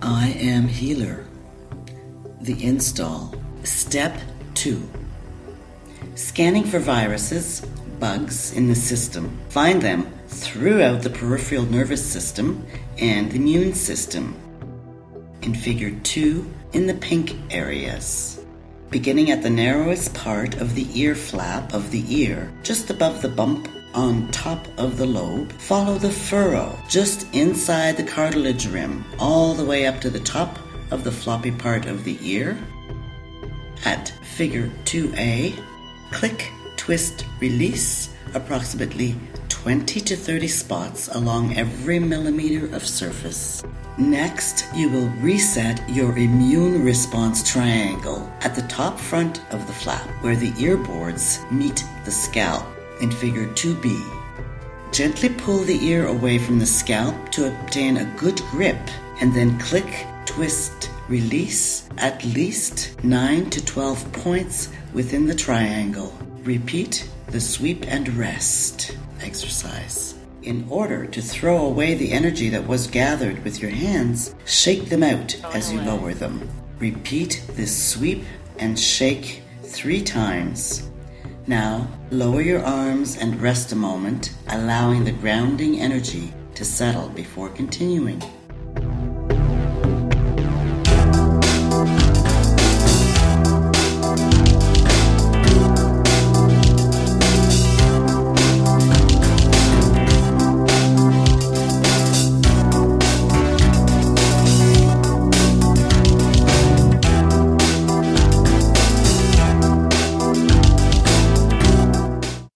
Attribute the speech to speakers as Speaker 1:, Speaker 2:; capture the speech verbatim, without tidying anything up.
Speaker 1: I am Healer. The install. Step two. Scanning for viruses, bugs in the system. Find them throughout the peripheral nervous system and the immune system. In figure two, in the pink areas. Beginning at the narrowest part of the ear flap of the ear, just above the bump on top of the lobe, follow the furrow just inside the cartilage rim, all the way up to the top of the floppy part of the ear. At figure two A, click, twist, release approximately twenty to thirty spots along every millimeter of surface. Next, you will reset your immune response triangle at the top front of the flap, where the ear boards meet the scalp. In figure two B, gently pull the ear away from the scalp to obtain a good grip, and then click, twist, release at least nine to twelve points within the triangle. Repeat the sweep and rest exercise. In order to throw away the energy that was gathered with your hands, shake them out as you lower them. Repeat this sweep and shake three times. Now, lower your arms and rest a moment, allowing the grounding energy to settle before continuing.